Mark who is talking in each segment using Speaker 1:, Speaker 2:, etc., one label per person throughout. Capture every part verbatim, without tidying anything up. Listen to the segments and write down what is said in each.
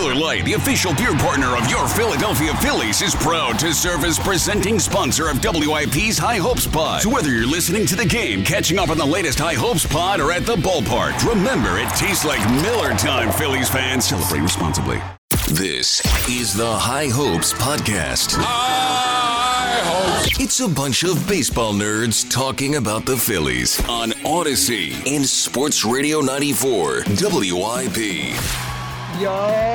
Speaker 1: Miller Lite, the official beer partner of your Philadelphia Phillies, is proud to serve as presenting sponsor of W I P's High Hopes Pod. So whether you're listening to the game, catching up on the latest High Hopes Pod, or at the ballpark, remember it tastes like Miller time, Phillies fans. Celebrate responsibly. This is the High Hopes Podcast. High Hopes. It's a bunch of baseball nerds talking about the Phillies on Odyssey and Sports Radio ninety-four W I P.
Speaker 2: Yo,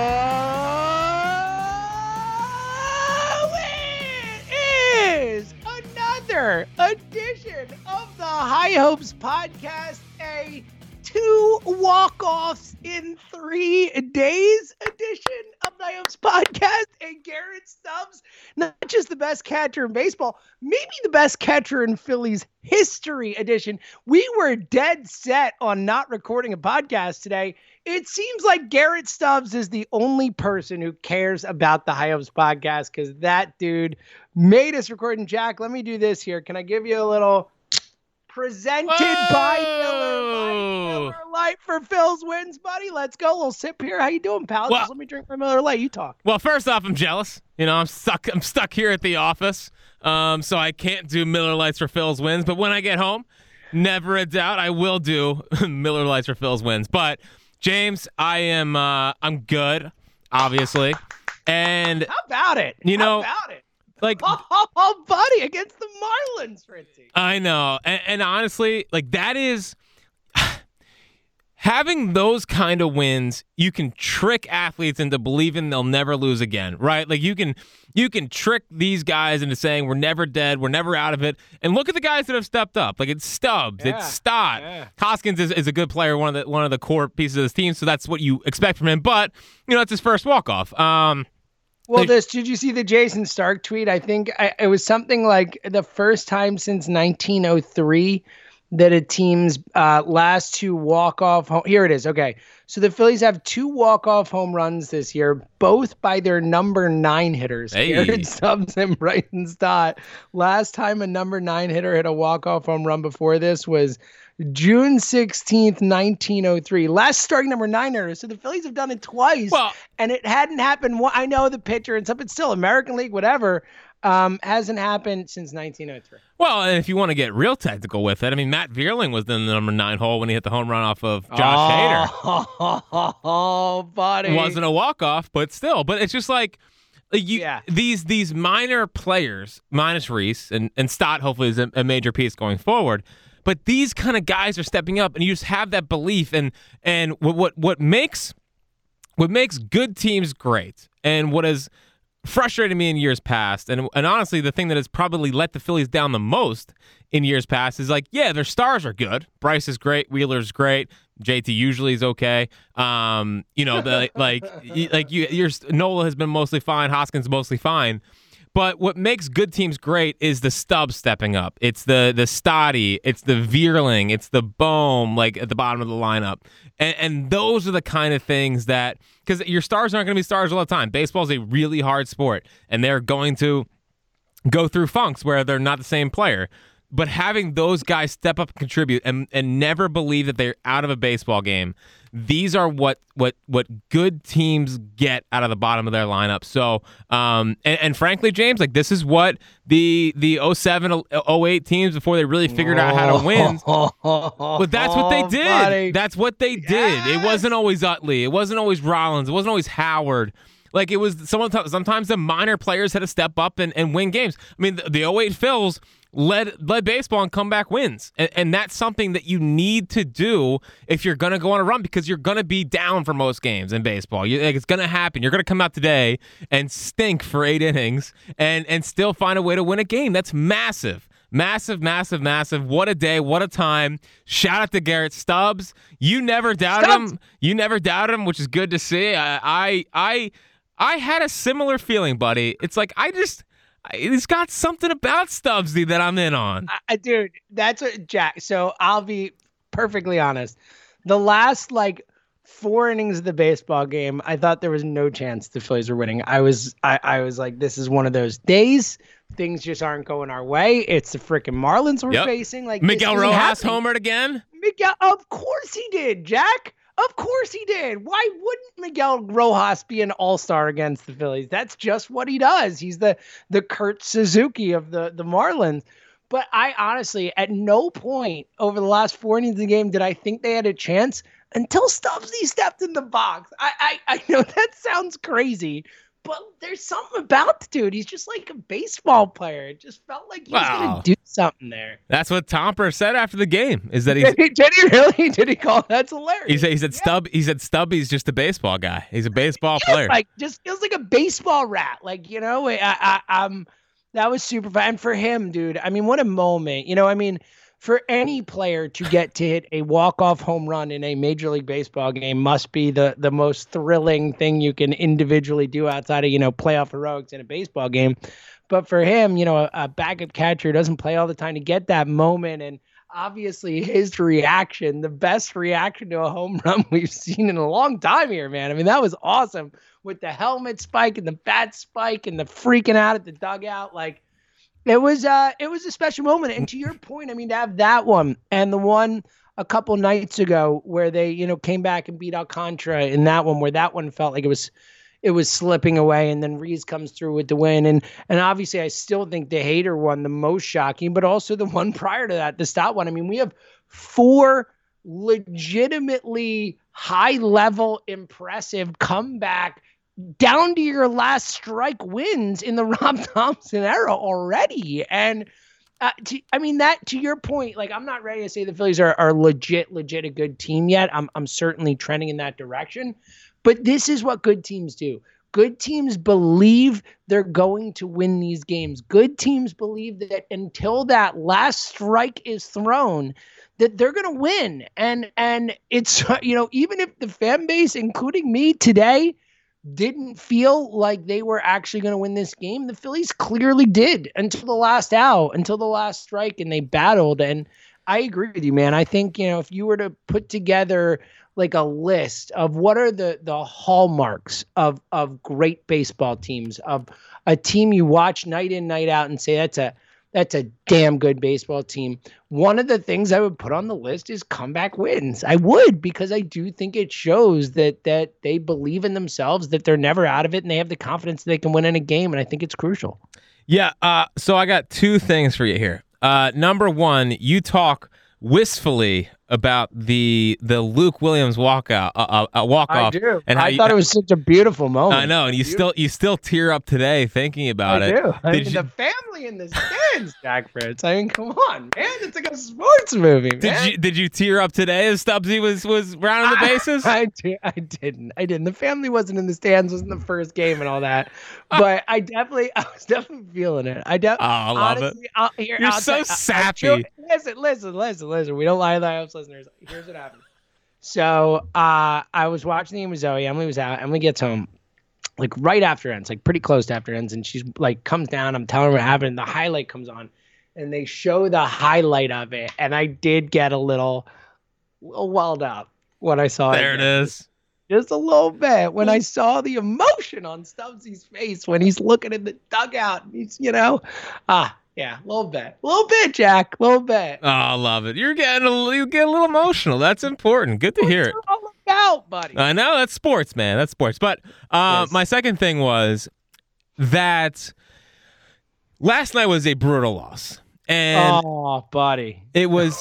Speaker 2: it is another edition of the High Hopes Podcast, a two walk-offs in three days edition of the High Hopes Podcast, and Garrett Stubbs, not just the best catcher in baseball, maybe the best catcher in Phillies history edition. We were dead set on not recording a podcast today. It seems like Garrett Stubbs is the only person who cares about the High Hopes Podcast because that dude made us record. And Jack, let me do this here. Can I give you a little presented oh! by Miller Lite? Miller Lite for Phil's wins, buddy. Let's go. A little sip here. How you doing, pal? Well, Just let me drink my Miller Lite. You talk.
Speaker 3: Well, first off, I'm jealous. You know, I'm stuck. I'm stuck here at the office, um, so I can't do Miller Lites for Phil's wins. But when I get home, never a doubt, I will do Miller Lites for Phil's wins. But James, I am uh, I'm good, obviously. And
Speaker 2: how about it?
Speaker 3: You know,
Speaker 2: how about it?
Speaker 3: Like,
Speaker 2: oh, oh, oh, buddy, against the Marlins, Fritzy.
Speaker 3: I know. And, and honestly, like, that is having those kind of wins, you can trick athletes into believing they'll never lose again, right? Like, you can you can trick these guys into saying we're never dead, we're never out of it. And look at the guys that have stepped up. Like, it's Stubbs, yeah, it's Stott. Yeah. Hoskins is, is a good player, one of the one of the core pieces of this team, so that's what you expect from him. But, you know, it's his first walk-off. Um
Speaker 2: Well, this, did you see the Jason Stark tweet? I think I, it was something like the first time since nineteen oh three that a team's uh, last two walk-off home. Here it is. Okay. So the Phillies have two walk-off home runs this year, both by their number nine hitters.
Speaker 3: Hey.
Speaker 2: Garrett Stubbs and Bryson Stott. Last time a number nine hitter hit a walk-off home run before this was June sixteenth, nineteen oh three. Last starting number nine hitter. So the Phillies have done it twice,
Speaker 3: well,
Speaker 2: and it hadn't happened. I know the pitcher and stuff, but still, American League, whatever, um, hasn't happened since nineteen oh three.
Speaker 3: Well, and if you want to get real technical with it, I mean, Matt Vierling was in the number nine hole when he hit the home run off of Josh Hader.
Speaker 2: Oh, oh, buddy.
Speaker 3: It wasn't a walk-off, but still. But it's just like, You,
Speaker 2: yeah.
Speaker 3: these these minor players, minus Reese, and, and Stott hopefully is a, a major piece going forward, but these kind of guys are stepping up, and you just have that belief. And and what what, what makes what makes good teams great, and what has frustrated me in years past, and and honestly, the thing that has probably let the Phillies down the most in years past is like, yeah, their stars are good. Bryce is great, Wheeler's great, J T usually is okay. Um, you know, the like like you, your Nola has been mostly fine, Hoskins mostly fine. But what makes good teams great is the Stubbs stepping up. It's the the Stotty, it's the Vierling, it's the Bohm, like at the bottom of the lineup. And, and those are the kind of things that, because your stars aren't going to be stars all the time. Baseball is a really hard sport, and they're going to go through funks where they're not the same player. But having those guys step up and contribute and, and never believe that they're out of a baseball game, these are what what what good teams get out of the bottom of their lineup. So, um, and, and frankly, James, like this is what the the oh seven oh eight teams before they really figured out how to win. But that's what they did.
Speaker 2: Buddy.
Speaker 3: That's what they did.
Speaker 2: Yes.
Speaker 3: It wasn't always Utley. It wasn't always Rollins. It wasn't always Howard. Like it was sometimes, sometimes the minor players had to step up and, and win games. I mean, the, the oh eight Phils led led baseball in comeback wins. And, and that's something that you need to do if you're going to go on a run, because you're going to be down for most games in baseball. You, like, it's going to happen. You're going to come out today and stink for eight innings and, and still find a way to win a game. That's massive. Massive, massive, massive. What a day. What a time. Shout out to Garrett Stubbs. You never doubted
Speaker 2: Stubbs.
Speaker 3: him. You never doubted him, which is good to see. I, I, I, I had a similar feeling, buddy. It's like I just... He's got something about Stubbsy that I'm in on.
Speaker 2: I, dude, that's what Jack. So I'll be perfectly honest. The last like four innings of the baseball game, I thought there was no chance the Phillies were winning. I was, I, I was like, this is one of those days. Things just aren't going our way. It's the freaking Marlins we're
Speaker 3: yep.
Speaker 2: facing. Like
Speaker 3: Miguel Rojas homered again.
Speaker 2: Miguel, of course he did, Jack. Of course he did. Why wouldn't Miguel Rojas be an all-star against the Phillies? That's just what he does. He's the the Kurt Suzuki of the, the Marlins. But I honestly, at no point over the last four innings of the game did I think they had a chance until Stubbsy stepped in the box. I, I, I know that sounds crazy, but there's something about the dude. He's just like a baseball player. It just felt like he was
Speaker 3: Wow.
Speaker 2: going to do something there.
Speaker 3: That's what Tomper said after the game. Is that he's,
Speaker 2: Did he, did he really? Did he call? That's hilarious.
Speaker 3: he said he said
Speaker 2: Yeah.
Speaker 3: Stub he said Stubby's just a baseball guy. He's a baseball
Speaker 2: Yeah,
Speaker 3: player.
Speaker 2: like just feels like a baseball rat. Like, you know, I, I, um, that was super fun. And for him, dude, I mean, what a moment. You know, I mean, for any player to get to hit a walk-off home run in a Major League Baseball game must be the the most thrilling thing you can individually do outside of, you know, playoff heroics in a baseball game. But for him, you know, a, a backup catcher doesn't play all the time to get that moment. And obviously his reaction, the best reaction to a home run we've seen in a long time here, man. I mean, that was awesome with the helmet spike and the bat spike and the freaking out at the dugout. Like, it was uh, it was a special moment. And to your point, I mean, to have that one and the one a couple nights ago where they, you know, came back and beat Alcantara in that one, where that one felt like it was it was slipping away, and then Reese comes through with the win. And and obviously I still think the Hader one, the most shocking, but also the one prior to that, the Stott one. I mean, we have four legitimately high-level, impressive comeback down to your last strike wins in the Rob Thompson era already. And uh, to, I mean, that to your point, like, I'm not ready to say the Phillies are, are legit, legit a good team yet. I'm, I'm certainly trending in that direction, but this is what good teams do. Good teams believe they're going to win these games. Good teams believe that until that last strike is thrown, that they're going to win. And, and it's, you know, even if the fan base, including me today, didn't feel like they were actually going to win this game, the Phillies clearly did until the last out, until the last strike, and they battled. And I agree with you, man. I think, you know, if you were to put together like a list of what are the the hallmarks of of great baseball teams, of a team you watch night in, night out and say that's a that's a damn good baseball team, one of the things I would put on the list is comeback wins. I would, because I do think it shows that that they believe in themselves, that they're never out of it, and they have the confidence they can win in a game, and I think it's crucial.
Speaker 3: Yeah, uh, so I got two things for you here. Uh, number one, you talk wistfully about the the Luke Williams walkout, uh, uh, walk off.
Speaker 2: I do.
Speaker 3: And
Speaker 2: I
Speaker 3: you,
Speaker 2: thought it was such a beautiful moment.
Speaker 3: I know, and you still you still tear up today thinking about
Speaker 2: I
Speaker 3: it.
Speaker 2: do. I
Speaker 3: Did
Speaker 2: mean,
Speaker 3: you,
Speaker 2: the family in the stands, Jack Fritz. I mean, come on, man. It's like a sports movie, man.
Speaker 3: did you did you tear up today as Stubbsy was was rounding the bases?
Speaker 2: I, I, did, I didn't. I didn't. The family wasn't in the stands. Wasn't the first game and all that. But I definitely, I was definitely feeling it. I definitely.
Speaker 3: Oh, I love
Speaker 2: honestly,
Speaker 3: it.
Speaker 2: I'll, here,
Speaker 3: You're
Speaker 2: I'll
Speaker 3: so
Speaker 2: tell- I-
Speaker 3: sappy.
Speaker 2: I- listen, listen, listen, listen. We don't lie to the Hopes listeners. Here's what happened. So uh, I was watching the game with Zoe. Emily was out. Emily gets home like right after ends, like pretty close to after ends, and she's like comes down. I'm telling her what happened. And the highlight comes on, and they show the highlight of it, and I did get a little, little welled up when I saw it.
Speaker 3: There it is.
Speaker 2: Just a little bit when I saw the emotion on Stubbsy's face when he's looking in the dugout. And he's, you know, ah, yeah, a little bit, a little bit, Jack, a little bit.
Speaker 3: Oh, I love it. You're getting a, you get a little emotional. That's important. Good to hear it.
Speaker 2: What's it all about, buddy?
Speaker 3: I know that's sports, man. That's sports. But uh,
Speaker 2: Yes.
Speaker 3: my second thing was that last night was a brutal loss, and
Speaker 2: oh, buddy.
Speaker 3: it was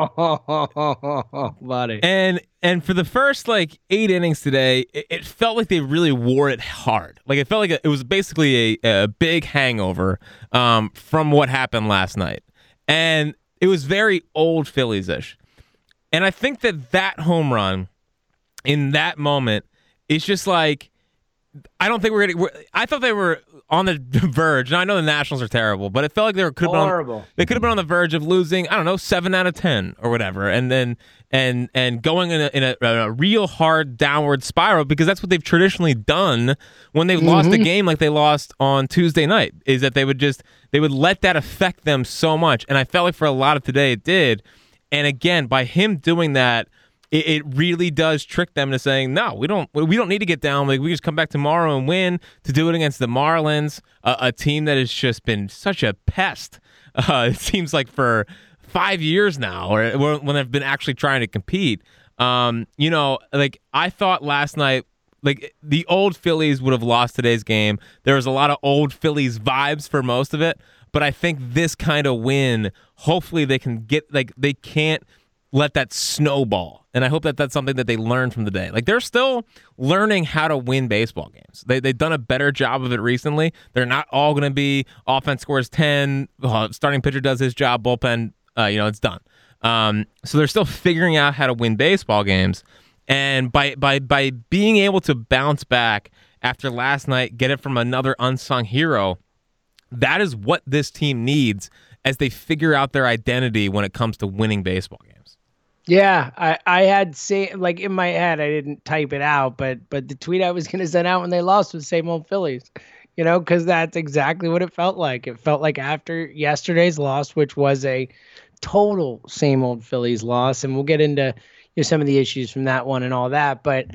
Speaker 2: buddy.
Speaker 3: and and for the first like eight innings today, it, it felt like they really wore it hard. Like it felt like a, it was basically a, a big hangover um, from what happened last night, and it was very old Phillies-ish. And I think that that home run in that moment is just like, I don't think we're gonna. We're, I thought they were on the verge. Now I know the Nationals are terrible, but it felt like they were could have been on,
Speaker 2: Horrible.
Speaker 3: they could have been on the verge of losing. I don't know, seven out of ten or whatever, and then and and going in a, in a, a real hard downward spiral, because that's what they've traditionally done when they've lost a game like they lost on Tuesday night. Is that they would just they would let that affect them so much, and I felt like for a lot of today it did. And again, by him doing that, It, it really does trick them into saying, no, we don't we don't need to get down. Like, we just come back tomorrow and win, to do it against the Marlins, a, a team that has just been such a pest. Uh, it seems like for five years now, or when they've been actually trying to compete. Um, you know, like I thought last night, like the old Phillies would have lost today's game. There was a lot of old Phillies vibes for most of it, but I think this kind of win, hopefully they can get, like they can't let that snowball. And I hope that that's something that they learn from the day. Like they're still learning how to win baseball games. They, they've done a better job of it recently. They're not all going to be offense scores ten, uh, starting pitcher does his job, bullpen, uh, you know, it's done. Um, so they're still figuring out how to win baseball games. And by by by being able to bounce back after last night, get it from another unsung hero, that is what this team needs as they figure out their identity when it comes to winning baseball games.
Speaker 2: Yeah, I, I had say like in my head, I didn't type it out, but but the tweet I was going to send out when they lost was same old Phillies, you know, because that's exactly what it felt like. It felt like after yesterday's loss, which was a total same old Phillies loss, and we'll get into you know, some of the issues from that one and all that, but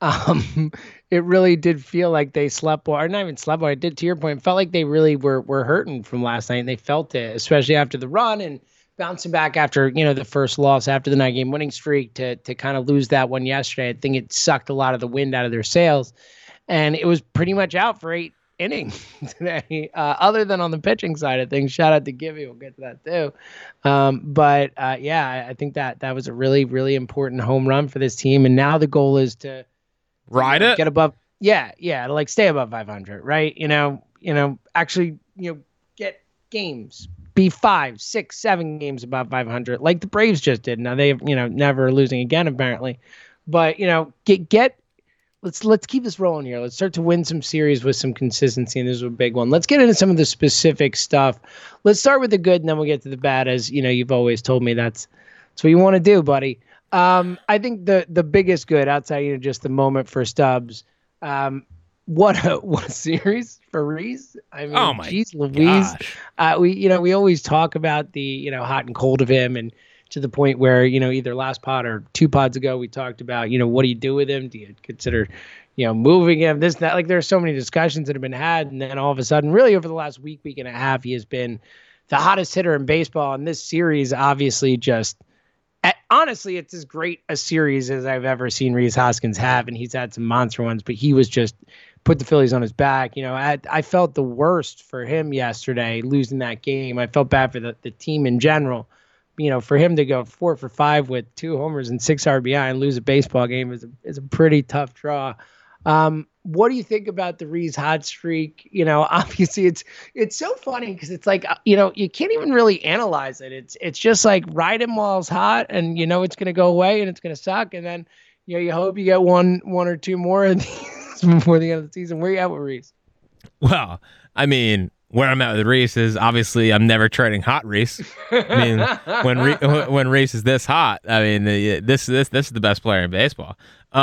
Speaker 2: um, it really did feel like they slept well, or not even slept well. It did, to your point, it felt like they really were were hurting from last night, and they felt it, especially after the run and bouncing back after, you know, the first loss after the nine game winning streak to to kind of lose that one yesterday. I think it sucked a lot of the wind out of their sails, and it was pretty much out for eight innings today, uh, other than on the pitching side of things. Shout out to Gibby. We'll get to that too. Um, but uh, yeah, I think that that was a really, really important home run for this team. And now the goal is to
Speaker 3: ride
Speaker 2: you know,
Speaker 3: it,
Speaker 2: get above. Yeah. Yeah. To like stay above five hundred, right? You know, you know, actually, you know, get games, be five, six, seven games above five hundred, like the Braves just did. Now they've, you know, never losing again, apparently, but you know, get, get, Let's let's keep this rolling here. Let's start to win some series with some consistency, and this is a big one. Let's get into some of the specific stuff. Let's start with the good, and then we'll get to the bad. As you know, you've always told me that's that's what you want to do, buddy. Um, I think the the biggest good outside you know just the moment for Stubbs. Um, what a what a series for Rhys. I mean,
Speaker 3: oh my
Speaker 2: geez, Louise.
Speaker 3: gosh.
Speaker 2: Uh, we you know we always talk about the you know hot and cold of him, and to the point where, you know, either last pod or two pods ago, we talked about, you know, what do you do with him? Do you consider, you know, moving him? This, that, like, there's so many discussions that have been had. And then all of a sudden, really over the last week, week and a half, he has been the hottest hitter in baseball. And this series, obviously, just, honestly, it's as great a series as I've ever seen Rhys Hoskins have. And he's had some monster ones, but he was just put the Phillies on his back. You know, I, I felt the worst for him yesterday, losing that game. I felt bad for the, the team in general. You know, for him to go four for five with two homers and six R B I and lose a baseball game is a, is a pretty tough draw. Um, what do you think about the Rhys hot streak? You know, obviously it's it's so funny because it's like, you know, you can't even really analyze it. It's it's just like ride him while it's hot, and you know it's going to go away and it's going to suck, and then you know you hope you get one one or two more of these before the end of the season. Where you at with Rhys?
Speaker 3: Well, I mean, where I'm at with Rhys is obviously I'm never trading hot Rhys. I mean, when Re- when Rhys is this hot, I mean, this this this is the best player in baseball.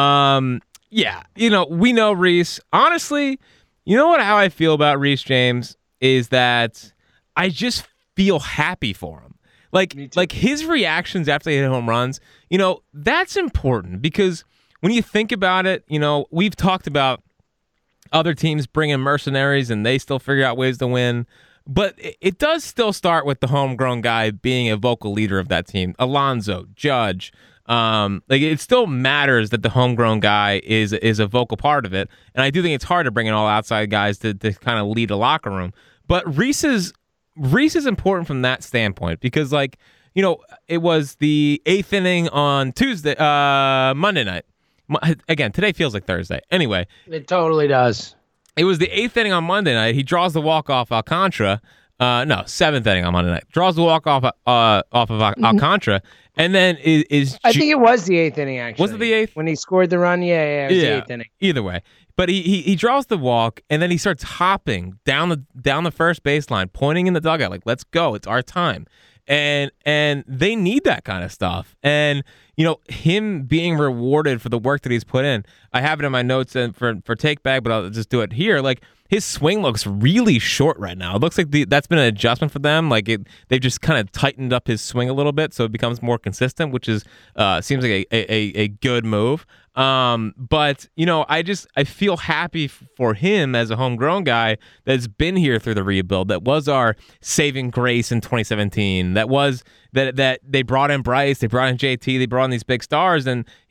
Speaker 3: Um, yeah, you know, we know Rhys. Honestly, you know what? How I feel about Rhys James is that I just feel happy for him. Like like his reactions after he hit home runs. You know, that's important because when you think about it, you know, we've talked about other teams bring in mercenaries and they still figure out ways to win. But it, it does still start with the homegrown guy being a vocal leader of that team. Alonso, Judge. Um, like it still matters that the homegrown guy is is a vocal part of it. And I do think it's hard to bring in all outside guys to, to kind of lead a locker room. But Rhys is, Rhys is important from that standpoint because, like, you know, it was the eighth inning on Tuesday, uh, Monday night. Again, today feels like Thursday. Anyway.
Speaker 2: It totally does.
Speaker 3: It was the eighth inning on Monday night. He draws the walk-off Alcantara. Uh, no, seventh inning on Monday night. Draws the walk-off uh, off of Al- Alcantara. And then is... is
Speaker 2: I think it was the eighth inning, actually.
Speaker 3: Was it the eighth?
Speaker 2: When he scored the run? Yeah, yeah, it was
Speaker 3: yeah,
Speaker 2: the eighth inning.
Speaker 3: Either way. But he, he he draws the walk, and then he starts hopping down the down the first baseline, pointing in the dugout, like, let's go. It's our time. And and they need that kind of stuff. And, you know, him being rewarded for the work that he's put in, I have it in my notes and for, for take back, but I'll just do it here. Like, his swing looks really short right now. It looks like the, that's been an adjustment for them. Like, it, they've just kind of tightened up his swing a little bit so it becomes more consistent, which is uh, seems like a, a, a good move. Um, but, you know, I just I feel happy f- for him as a homegrown guy that's been here through the rebuild, that was our saving grace in twenty seventeen, that was that that they brought in Bryce, they brought in J T, they brought in these big stars, and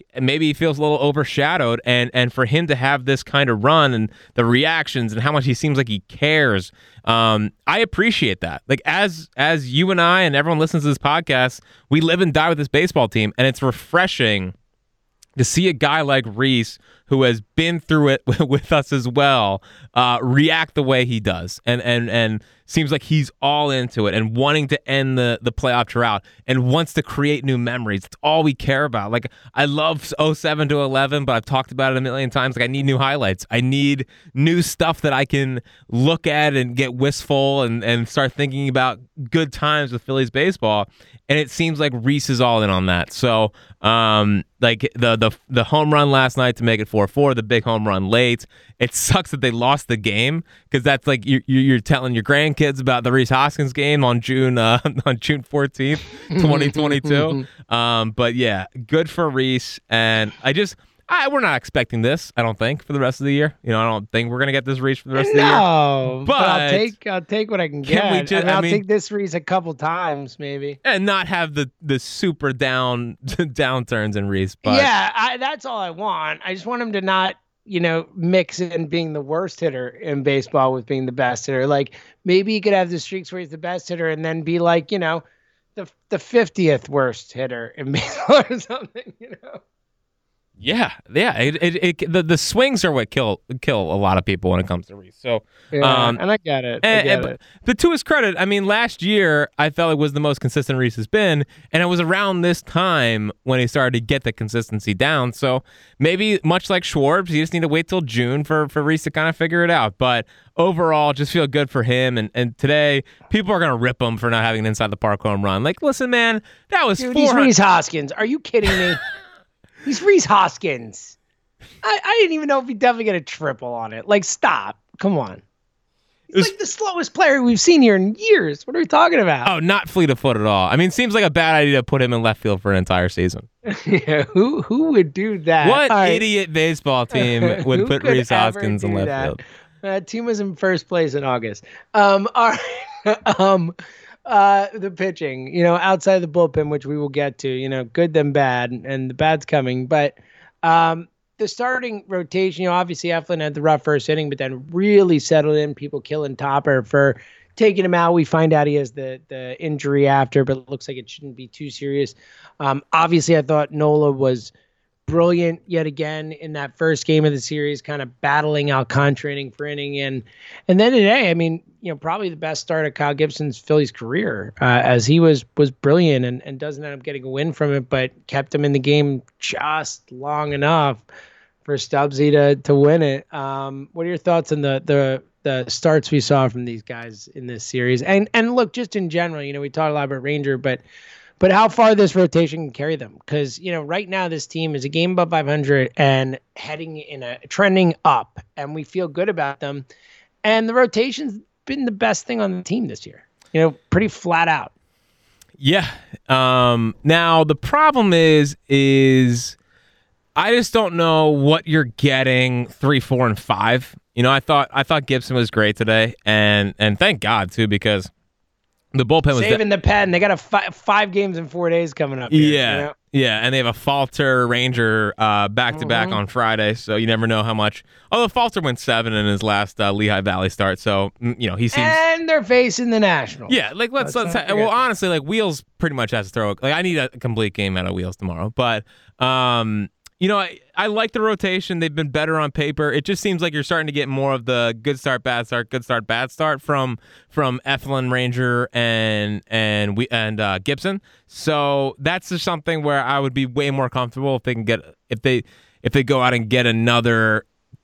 Speaker 3: maybe he feels a little overshadowed, and and for him to have this kind of run and the reactions and how much he seems like he cares, um, I appreciate that. Like as as you and I and everyone listens to this podcast, we live and die with this baseball team, and it's refreshing to see a guy like Rhys, who has been through it with us as well, uh, react the way he does, and and and seems like he's all into it and wanting to end the the playoff drought and wants to create new memories. It's all we care about. Like, I love oh seven to eleven, but I've talked about it a million times. Like, I need new highlights. I need new stuff that I can look at and get wistful and and start thinking about good times with Phillies baseball. And it seems like Rhys is all in on that. So, um, like the the the home run last night to make it four four, the big home run late. It sucks that they lost the game, because that's like you're, you're telling your grandkids about the Rhys Hoskins game on June uh, on June fourteenth, twenty twenty-two. um, but yeah, good for Rhys, and I just. I, we're not expecting this, I don't think, for the rest of the year. You know, I don't think we're gonna get this Rhys for the rest
Speaker 2: no,
Speaker 3: of the year.
Speaker 2: No, but, but I'll take I'll take what I can get. Can we just, I mean, I'll I mean, take this Rhys a couple times, maybe,
Speaker 3: and not have the the super down downturns in Rhys. But
Speaker 2: yeah, I, that's all I want. I just want him to not, you know, mix in being the worst hitter in baseball with being the best hitter. Like, maybe he could have the streaks where he's the best hitter, and then be like, you know, the the fiftieth worst hitter in baseball or something. You know.
Speaker 3: Yeah, yeah. It, it, it, the the swings are what kill kill a lot of people when it comes to Rhys. So,
Speaker 2: yeah, um, and I get it. I
Speaker 3: and,
Speaker 2: get
Speaker 3: and,
Speaker 2: it.
Speaker 3: But to his credit, I mean, last year I felt it was the most consistent Rhys has been, and it was around this time when he started to get the consistency down. So maybe much like Schwartz, you just need to wait till June for for Rhys to kind of figure it out. But overall, just feel good for him. And and today, people are gonna rip him for not having an inside the park home run. Like, listen, man, that was
Speaker 2: Dude,
Speaker 3: four
Speaker 2: he's Rhys Hoskins. Are you kidding me? He's Rhys Hoskins. I, I didn't even know if he'd definitely get a triple on it. Like, stop. Come on. He's was, like the slowest player we've seen here in years. What are we talking about?
Speaker 3: Oh, not fleet of foot at all. I mean, seems like a bad idea to put him in left field for an entire season.
Speaker 2: Yeah, who who would do that?
Speaker 3: What all idiot right. baseball team would put Rhys Hoskins in left
Speaker 2: that?
Speaker 3: field?
Speaker 2: That team was in first place in August. Um, all right. um, Uh, the pitching, you know, outside of the bullpen, which we will get to, you know, good than bad, and the bad's coming. But um, the starting rotation, you know, obviously Eflin had the rough first inning, but then really settled in. People killing Topper for taking him out. We find out he has the the injury after, but it looks like it shouldn't be too serious. Um, obviously, I thought Nola was brilliant yet again in that first game of the series, kind of battling Alcantara inning for inning. And and then today, I mean, you know, probably the best start of Kyle Gibson's Phillies career, uh, as he was was brilliant and, and doesn't end up getting a win from it, but kept him in the game just long enough for Stubbsy to to win it. Um, what are your thoughts on the the the starts we saw from these guys in this series? And and look, just in general, you know, we talked a lot about Ranger, but But how far this rotation can carry them? Because, you know, right now this team is a game above five hundred and heading in a trending up, and we feel good about them. And the rotation's been the best thing on the team this year. You know, pretty flat out.
Speaker 3: Yeah. Um, now the problem is, is I just don't know what you're getting three, four, and five. You know, I thought I thought Gibson was great today, and and thank God too, because the bullpen was
Speaker 2: saving de- the pen. They got a fi- five games in four days coming up. Here,
Speaker 3: yeah,
Speaker 2: you know?
Speaker 3: yeah, and they have a Falter Ranger uh, back to back on Friday, so you never know how much. Although Falter went seven in his last uh, Lehigh Valley start, so you know he seems.
Speaker 2: And they're facing the Nationals.
Speaker 3: Yeah, like let's let's. let's ha- well, honestly, like Wheels pretty much has to throw. Like I need a complete game out of Wheels tomorrow, but um. You know, I, I like the rotation. They've been better on paper. It just seems like you're starting to get more of the good start, bad start, good start, bad start from from Eflin, Ranger, and and we and uh, Gibson. So that's just something where I would be way more comfortable if they can get if they if they go out and get another.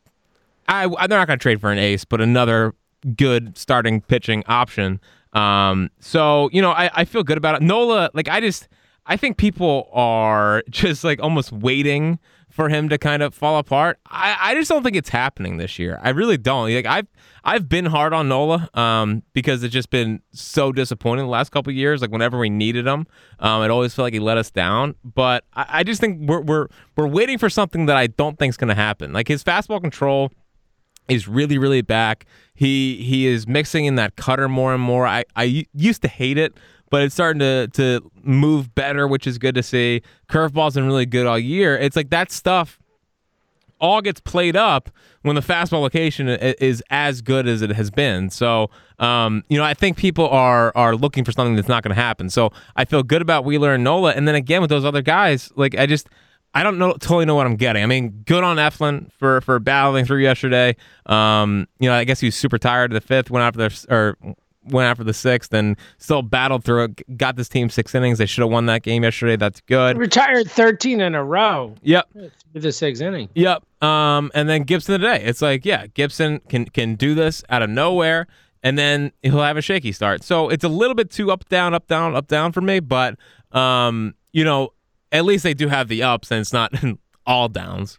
Speaker 3: I they're not going to trade for an ace, but another good starting pitching option. Um, so you know, I, I feel good about it. Nola, like I just. I think people are just like almost waiting for him to kind of fall apart. I, I just don't think it's happening this year. I really don't. Like I've I've been hard on Nola um, because it's just been so disappointing the last couple of years. Like whenever we needed him, um, it always felt like he let us down. But I, I just think we're we're we're waiting for something that I don't think is going to happen. Like his fastball control is really really back. He he is mixing in that cutter more and more. I I used to hate it. but it's starting to to move better, which is good to see. Curveball's been really good all year. It's like that stuff all gets played up when the fastball location is as good as it has been. So, um, you know, I think people are are looking for something that's not going to happen. So I feel good about Wheeler and Nola. And then again, with those other guys, like I just, I don't know totally know what I'm getting. I mean, good on Eflin for, for battling through yesterday. Um, you know, I guess he was super tired of the fifth, went after the, or went after the sixth, and still battled through it. Got this team six innings. They should have won that game yesterday. That's good.
Speaker 2: Retired thirteen in a row.
Speaker 3: Yep.
Speaker 2: With the sixth inning.
Speaker 3: Yep. Um, and then Gibson today. It's like, yeah, Gibson can can do this out of nowhere, and then he'll have a shaky start. So it's a little bit too up, down, up, down, up, down for me. But, um, you know, at least they do have the ups, and it's not all downs.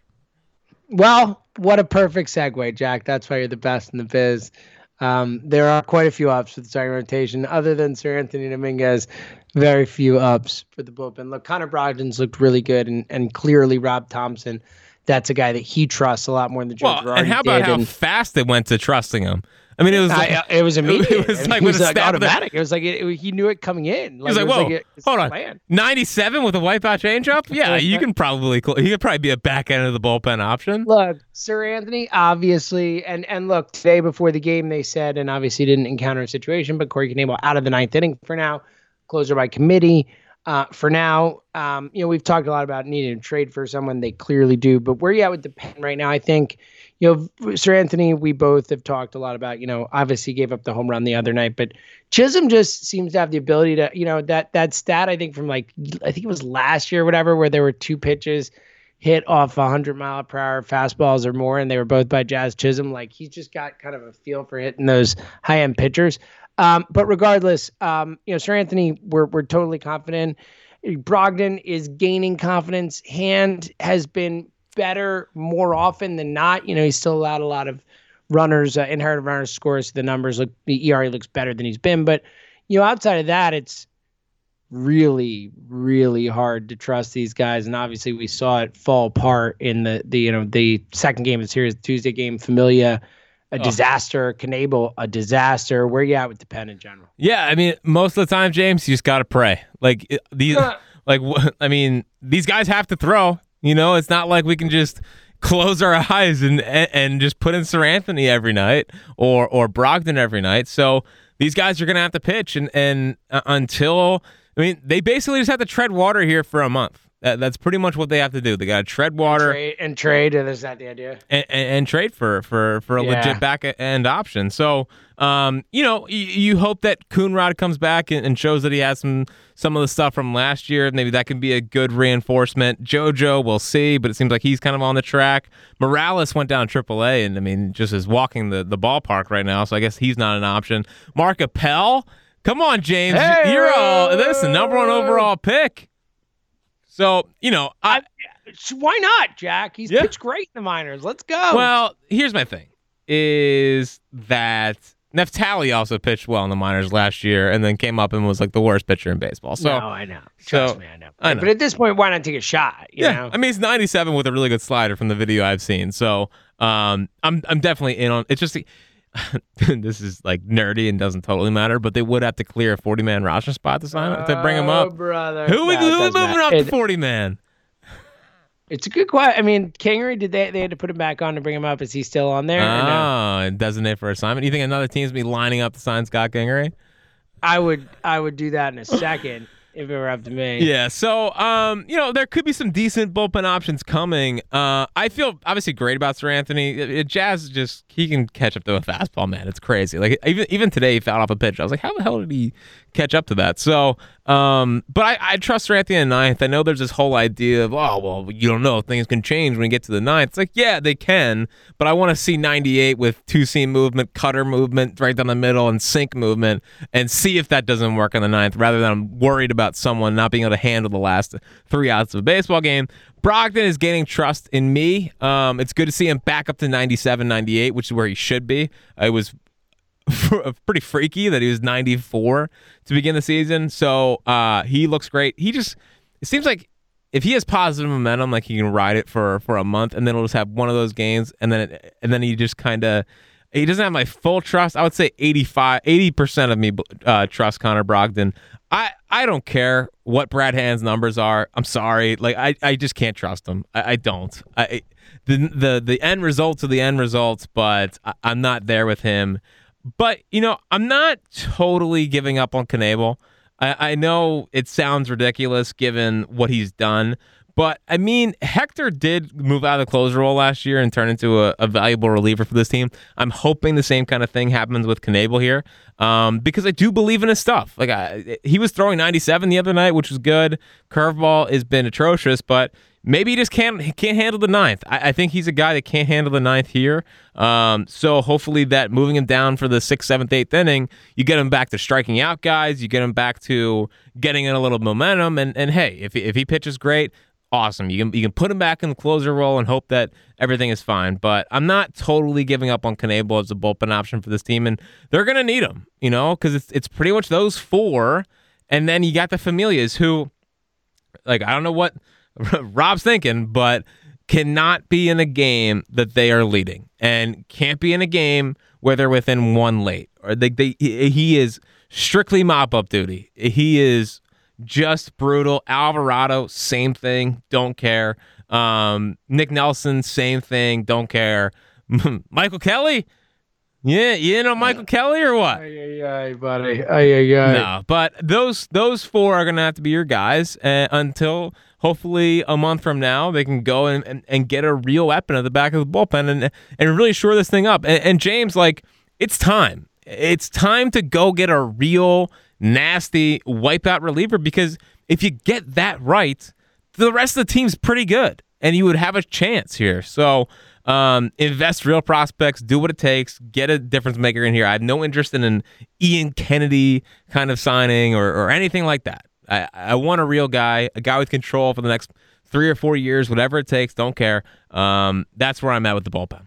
Speaker 2: Well, what a perfect segue, Jack. That's why you're the best in the biz. Um, there are quite a few ups for the starting rotation. Other than Sir Anthony Dominguez, very few ups for the bullpen. Look, Connor Brogdon's looked really good, and, and clearly Rob Thompson, that's a guy that he trusts a lot more than Joe
Speaker 3: well,
Speaker 2: Girardi
Speaker 3: and how about
Speaker 2: did,
Speaker 3: how
Speaker 2: and,
Speaker 3: fast it went to trusting him? I mean, it was like,
Speaker 2: I, it was immediate.
Speaker 3: It was
Speaker 2: I mean,
Speaker 3: like,
Speaker 2: it
Speaker 3: with
Speaker 2: was
Speaker 3: a
Speaker 2: like
Speaker 3: snap of the-
Speaker 2: automatic. It was like it, it- he knew it coming in.
Speaker 3: He was like,
Speaker 2: it
Speaker 3: whoa,
Speaker 2: like it's
Speaker 3: hold on,
Speaker 2: planned.
Speaker 3: ninety-seven with a wipeout changeup? Yeah, you can probably, he could probably be a back end of the bullpen option.
Speaker 2: Look, Sir Anthony, obviously, and and look, today before the game, they said, and obviously didn't encounter a situation, but Corey Knebel out of the ninth inning for now, closer by committee. Uh, for now, um, you know, we've talked a lot about needing to trade for someone. They clearly do, but where you at with the pen right now? I think, you know, Sir Anthony, we both have talked a lot about, you know, obviously gave up the home run the other night, but Chisholm just seems to have the ability to, you know, that that stat, I think from like, I think it was last year or whatever, where there were two pitches hit off one hundred mile per hour fastballs or more, and they were both by Jazz Chisholm. Like, he's just got kind of a feel for hitting those high end pitchers. Um, but regardless, um, you know, Sir Anthony, we're we're totally confident. Brogdon is gaining confidence. Hand has been better more often than not. You know, he's still allowed a lot of runners, uh, inherited runners scores. The numbers look, the E R A looks better than he's been. But, you know, outside of that, it's really, really hard to trust these guys. And obviously we saw it fall apart in the, the you know, the second game of the series, the Tuesday game. Familia, a disaster. Knebel, a disaster. Where you at with the pen in general?
Speaker 3: Yeah, I mean, most of the time, James, you just got to pray. Like, it- these, like, wh- I mean, these guys have to throw. You know, it's not like we can just close our eyes and and, and just put in Sir Anthony every night or or Brogdon every night. So these guys are going to have to pitch, and and uh, until, I mean, they basically just have to tread water here for a month. That, that's pretty much what they have to do. They got to tread water
Speaker 2: Trade, and trade, and is that the idea?
Speaker 3: and, and, and trade for for for a
Speaker 2: Yeah.
Speaker 3: legit back end option. So, um, you know, you, you hope that Coonrod comes back and, and shows that he has some some of the stuff from last year. Maybe that can be a good reinforcement. JoJo, we'll see, but it seems like he's kind of on the track. Morales went down triple A, and I mean, just is walking the, the ballpark right now. So I guess he's not an option. Mark Appel, come on, James,
Speaker 2: Hey!
Speaker 3: you're all this the number one overall pick. So, you know, I,
Speaker 2: Why not, Jack? He's
Speaker 3: Yeah.
Speaker 2: pitched great in the minors. Let's go.
Speaker 3: well, here's my thing, is that Neftali also pitched well in the minors last year and then came up and was like the worst pitcher in baseball. So,
Speaker 2: no, I know. Trust
Speaker 3: so-
Speaker 2: me, I know.
Speaker 3: I know.
Speaker 2: But at this point, why not take a shot? You
Speaker 3: yeah,
Speaker 2: know?
Speaker 3: I mean, he's ninety-seven with a really good slider from the video I've seen. So, um, I'm I'm definitely in on. It's just this is like nerdy and doesn't totally matter, but they would have to clear a forty-man roster spot to sign him to bring him
Speaker 2: Oh,
Speaker 3: up.
Speaker 2: brother.
Speaker 3: Who we
Speaker 2: No, it
Speaker 3: who we
Speaker 2: doesn't
Speaker 3: moving
Speaker 2: matter.
Speaker 3: up
Speaker 2: It-
Speaker 3: to forty-man?
Speaker 2: It's a good question. I mean, Kingery, did they they had to put him back on to bring him up? Is he still on there? or no?
Speaker 3: Oh, designate for assignment. You think another team's be lining up to sign Scott Kingery?
Speaker 2: I would I would do that in a second if it were up to me.
Speaker 3: Yeah, so um, you know, there could be some decent bullpen options coming. Uh, I feel obviously great about Sir Anthony. It, it- Jazz just he can catch up to a fastball, man. It's crazy. Like even even today, he fouled off a pitch. I was like, how the hell did he catch up to that? So, um, but I, I trust Sir Anthony in the ninth. I know there's this whole idea of oh well, you don't know, things can change when you get to the ninth. It's like yeah, they can, but I want to see ninety-eight with two seam movement, cutter movement right down the middle, and sink movement, and see if that doesn't work in the ninth, rather than I'm worried about someone not being able to handle the last three outs of a baseball game. Brogdon is gaining trust in me. Um, it's good to see him back up to ninety-seven, ninety-eight, which is where he should be. It was pretty freaky that he was ninety-four to begin the season. So uh, he looks great. He just, it seems like if he has positive momentum, like he can ride it for, for a month, and then he'll just have one of those games, and then it, and then he just kind of, He doesn't have my full trust. I would say eighty-five, eighty percent of me uh, trust Connor Brogdon. I, I don't care what Brad Hand's numbers are. I'm sorry. Like I, I just can't trust him. I, I don't. I the the the end results are the end results, but I, I'm not there with him. But you know, I'm not totally giving up on Knebel. I, I know it sounds ridiculous given what he's done. But, I mean, Hector did move out of the closer role last year and turn into a, a valuable reliever for this team. I'm hoping the same kind of thing happens with Knebel here um, because I do believe in his stuff. Like I, he was throwing ninety-seven the other night, which was good. Curveball has been atrocious, but maybe he just can't he can't handle the ninth. I, I think he's a guy that can't handle the ninth here. Um, so hopefully that moving him down for the sixth, seventh, eighth inning, you get him back to striking out guys. You get him back to getting in a little momentum. And, and hey, if, if he pitches great, awesome. You can you can put him back in the closer role and hope that everything is fine. But I'm not totally giving up on Knebel as a bullpen option for this team, and they're going to need him, you know, because it's it's pretty much those four, and then you got the Familias who, like, I don't know what Rob's thinking, but cannot be in a game that they are leading, and can't be in a game where they're within one late, or they, they he is strictly mop-up duty. He is just brutal. Alvarado, same thing. Don't care. Um, Nick Nelson, same thing. Don't care. Michael Kelly? Yeah, you know Michael Kelly or what?
Speaker 2: Ay, ay, ay, buddy. Ay, ay, ay.
Speaker 3: No, but those those four are going to have to be your guys uh, until hopefully a month from now they can go and, and, and get a real weapon at the back of the bullpen and and really shore this thing up. And, and James, like, it's time. It's time to go get a real nasty wipeout reliever, because if you get that right, the rest of the team's pretty good and you would have a chance here. So um, invest real prospects, do what it takes, get a difference maker in here. I have no interest in an Ian Kennedy kind of signing or, or anything like that. I, I want a real guy, a guy with control for the next three or four years, whatever it takes, don't care. Um, that's where I'm at with the bullpen.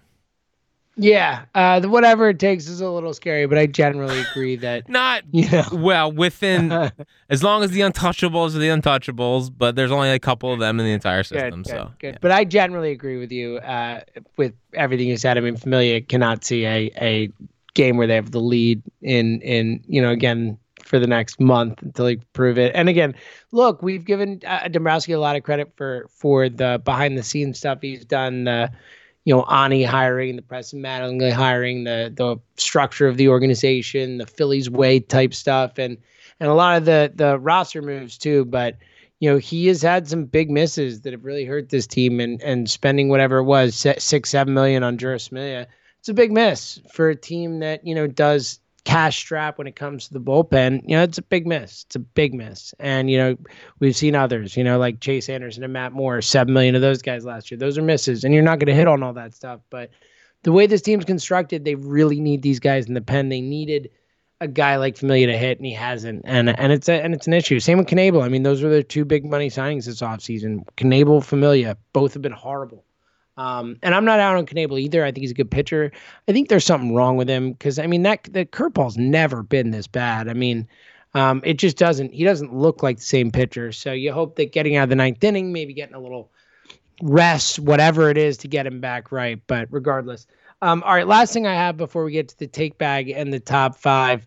Speaker 2: Yeah, uh, the whatever it takes is a little scary, but I generally agree that
Speaker 3: not
Speaker 2: you know
Speaker 3: well within as long as the untouchables are the untouchables, but there's only a couple of them in the entire system.
Speaker 2: Good,
Speaker 3: so
Speaker 2: good, good.
Speaker 3: Yeah.
Speaker 2: But I generally agree with you uh, with everything you said. I mean, Familia cannot see a, a game where they have the lead in in you know again for the next month until they prove it. And again, look, we've given uh, Dombrowski a lot of credit for for the behind the scenes stuff he's done. Uh, You know, Ani hiring, the Preston Mattingly hiring, the the structure of the organization, the Phillies way type stuff, and and a lot of the the roster moves too. But you know, he has had some big misses that have really hurt this team, and and spending whatever it was six seven million on Jeurys Familia, it's a big miss for a team that you know does cash strap when it comes to the bullpen. You know, it's a big miss. It's a big miss. And, you know, we've seen others, you know, like Chase Anderson and Matt Moore, seven million of those guys last year. Those are misses. And you're not going to hit on all that stuff. But the way this team's constructed, they really need these guys in the pen. They needed a guy like Familia to hit, and he hasn't. And and it's a, and it's an issue. Same with Knebel. I mean, those were the two big money signings this offseason. Knebel, Familia, both have been horrible. Um, and I'm not out on Knebel either. I think he's a good pitcher. I think there's something wrong with him because, I mean, that the curveball's never been this bad. I mean, um, it just doesn't. He doesn't look like the same pitcher. So you hope that getting out of the ninth inning, maybe getting a little rest, whatever it is, to get him back right. But regardless. Um, all right, last thing I have before we get to the take bag and the top five.